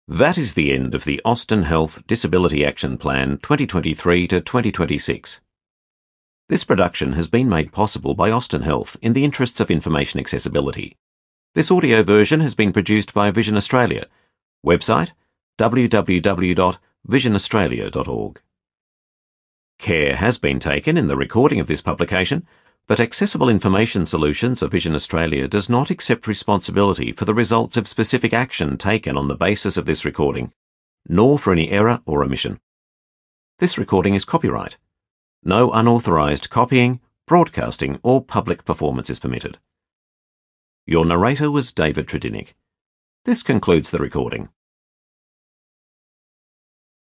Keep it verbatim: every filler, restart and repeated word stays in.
That is the end of the Austin Health Disability Action Plan twenty twenty-three to twenty twenty-six. This production has been made possible by Austin Health in the interests of information accessibility. This audio version has been produced by Vision Australia. Website w w w dot vision australia dot org. Care has been taken in the recording of this publication, but Accessible Information Solutions of Vision Australia does not accept responsibility for the results of specific action taken on the basis of this recording, nor for any error or omission. This recording is copyright. No unauthorised copying, broadcasting or public performance is permitted. Your narrator was David Tredinnick. This concludes the recording.